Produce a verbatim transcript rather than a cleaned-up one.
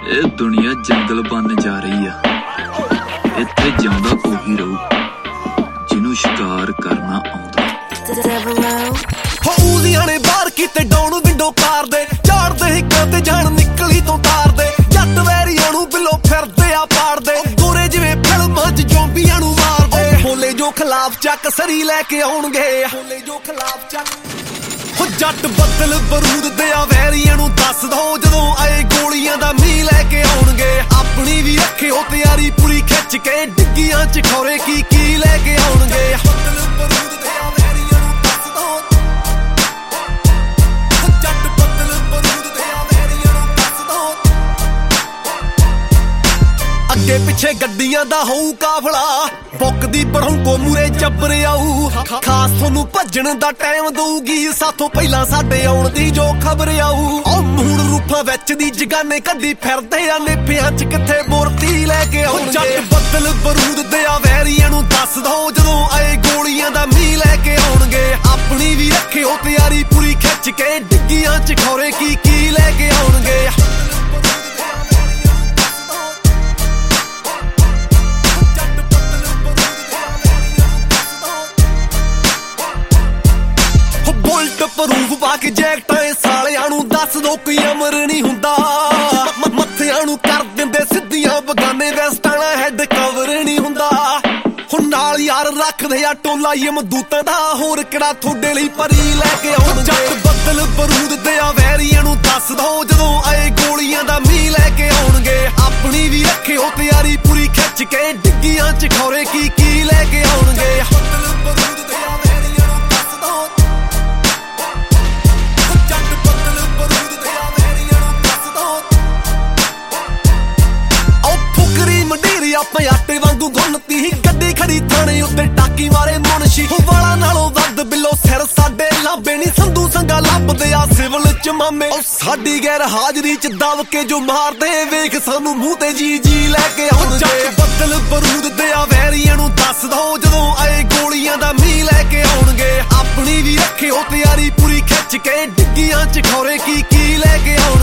ਇਹ ਦੁਨੀਆ ਜੰਗਲ ਬਣ ਜਾ ਰਹੀ ਆ। ਇੱਥੇ ਜਿਉਂਦਾ ਉਹੀ ਰਹੂ ਜਿਹਨੂੰ ਸ਼ਿਕਾਰ ਕਰਨਾ ਆਉਂਦਾ। ਹੌਲੀਆਂ ਨੇ ਬਾਹਰ ਕੀਤੇ ਡਾਊਨ ਵਿੰਡੋ ਕਾਰ ਦੇ, ਝਾੜਦੇ ਹਿੱਕਾਂ ਤੇ ਜਾਣ ਨਿਕਲੀ ਤੋਂ ਤਾਰਦੇ। ਜੱਟ ਵੈਰੀਆਂ ਨੂੰ ਬਿੱਲੋ ਫਿਰਦੇ ਆ ਪਾੜਦੇ, ਗੋਰੇ ਜਿਵੇਂ ਫਿਲਮਾਂ 'ਚ ਜ਼ੋਂਬੀਆਂ ਨੂੰ ਮਾਰਦੇ। ਬੋਲੇ ਜੋ ਖਿਲਾਫ ਚੱਕ ਸਰੀ ਲੈ ਕੇ ਆਉਣਗੇ, ਬੋਲੇ ਜੋ ਖਿਲਾਫ ਚੱਕ। ਹੋ ਜੱਟ ਬੱਦਲ ਬਰੂਦ ਦੇ ਆ ਵੈਰੀਆਂ ਨੂੰ ਦੱਸ ਦੋ, ਜਦੋਂ ਆਏ ਗੋਲੀਆਂ ਦਾ ਮੀਂਹ ਲੈ ਕੇ ਆਉਣਗੇ। ਆਪਣੀ ਵੀ ਰੱਖਿਓ ਤਿਆਰੀ ਪੂਰੀ ਖਿੱਚ ਕੇ, ਡਿੱਗੀਆਂ 'ਚ ਖੌਰੇ ਕੀ ਕੀ ਲੈ ਕੇ ਆਉਣਗੇ। ਬੱਦਲ ਬਰੂਦ ਦੇ ਆ ਵੈਰੀਆਂ ਨੂੰ ਦੱਸ ਦੋ, ਹੋ ਜੱਟ ਬੱਦਲ ਬਰੂਦ ਦੇ ਆ ਵੈਰੀਆਂ ਨੂੰ ਦੱਸ ਦੋ। ਅੱਗੇ ਪਿੱਛੇ ਗੱਡੀਆਂ ਦਾ ਹੋਊ ਕਾਫਲਾ, ਬੁੱਕਦੀ ਬਰੌਂਕੋ ਮੂਰੇ ਜੱਬਰ ਆਊ। ਖਾਸ ਤੁਹਾਨੂੰ ਭੱਜਣ ਦਾ ਟਾਈਮ ਦਊਗੀ, ਸਾਥੋਂ ਪਹਿਲਾਂ ਸਾਡੇ ਆਉਣ ਦੀ ਜੋ ਖਬਰ ਆਊ। ਉਹ ਮੂਣ ਰੂਪਾਂ ਵਿੱਚ ਦੀ ਜਗਾਨੇ ਕੱਢੀ ਫਿਰਦੇ ਆ, ਨੇਪਿਆਂ 'ਚ ਕਿੱਥੇ ਮੂਰਤੀ ਲੈ ਕੇ ਆਉਣਗੇ। ਜੱਟ ਬੱਦਲ ਬਰੂਦ ਦੇ ਆ ਵੈਰੀਆਂ ਨੂੰ ਦੱਸ ਦੋ, ਜਦੋਂ ਆਏ ਗੋਲੀਆਂ ਦਾ ਮੀਂਹ ਲੈ ਕੇ ਆਉਣਗੇ। ਆਪਣੀ ਵੀ ਰੱਖਿਓ ਤਿਆਰੀ ਪੂਰੀ ਖਿੱਚ ਕੇ, ਡਿੱਗੀਆਂ 'ਚ ਖੌਰੇ ਕੀ ਕੀ ਲੈ ਕੇ ਆਉਣਗੇ। ਪ੍ਰੂਫ ਪਾ ਕੇ ਜੈਕਟਾਂ ਸਾਲਿਆਂ ਨੂੰ ਦੱਸ ਦੋ, ਕੋਈ ਅਮਰ ਨਹੀਂ ਹੁੰਦਾ। ਮੱਥਿਆਂ ਨੂੰ ਕਰ ਦਿੰਦੇ ਸਿੱਧੀਆਂ, ਬਗਾਨੇ ਵੈਸਟਾਂ ਹੈਡ ਕਵਰ ਨਹੀਂ ਹੁੰਦਾ। ਹੁਣ ਨਾਲ ਯਾਰ ਰੱਖਦੇ ਆ ਟੋਲਾ ਯਮਦੂਤਾਂ ਦਾ, ਹੋਰ ਕਿਹੜਾ ਤੁਹਾਡੇ ਲਈ ਪਰੀ ਲੈ ਕੇ ਆਉਣਗੇ। ਜੱਟ ਬੱਦਲ ਬਰੂਦ ਦੇ ਆ ਵੈਰੀਆਂ ਨੂੰ ਦੱਸ ਦੋ, ਜਦੋਂ ਆਏ ਗੋਲੀਆਂ ਦਾ ਮੀਂਹ ਲੈ ਕੇ ਆਉਣਗੇ। ਆਪਣੀ ਵੀ ਰੱਖਿਓ ਤਿਆਰੀ ਪੂਰੀ ਖਿੱਚ ਕੇ, ਡਿੱਗੀਆਂ 'ਚ ਖੌਰੇ ਕੀ ਕੀ ਲੈ ਕੇ ਆਉਣਗੇ। ਆਪਾਂ ਆਟੇ ਵਾਂਗੂ ਗੁੰਨਤੀ, ਗੱਡੀ ਖੜੀ ਥਾਣੇ ਉੱਤੇ ਟਾਕੀ ਮਾਰੇ ਮੁਨਸ਼ੀ। ਵਾਲਾਂ ਨਾਲੋਂ ਵੱਧ ਬਿੱਲੋ ਸਿਰ ਸਾਡੇ ਲਾਂਬੇ ਨੀ, ਸੰਧੂ ਸੰਗਾ ਲੱਭਦੇ ਆ ਸਿਵਲ 'ਚ ਮਾਮੇ। ਉਹ ਸਾਡੀ ਗੈਰ ਹਾਜ਼ਰੀ 'ਚ ਦਬ ਕੇ ਜੋ ਮਾਰਦੇ, ਵੇਖ ਸਾਨੂੰ ਮੂੰਹ ਤੇ ਜੀ ਜੀ ਲੈ ਕੇ ਆਉਣਗੇ। ਜੱਟ ਬੱਦਲ ਬਰੂਦ ਦੇ ਆ ਵੈਰੀਆਂ ਨੂੰ ਦੱਸ ਦੋ, ਜਦੋਂ ਆਏ ਗੋਲੀਆਂ ਦਾ ਮੀਂਹ ਲੈ ਕੇ ਆਉਣਗੇ। ਆਪਣੀ ਵੀ ਰੱਖਿਓ ਤਿਆਰੀ ਪੂਰੀ ਖਿੱਚ ਕੇ, ਡਿੱਗੀਆਂ 'ਚ ਖੌਰੇ ਕੀ ਕੀ ਲੈ ਕੇ ਆਉਣਗੇ।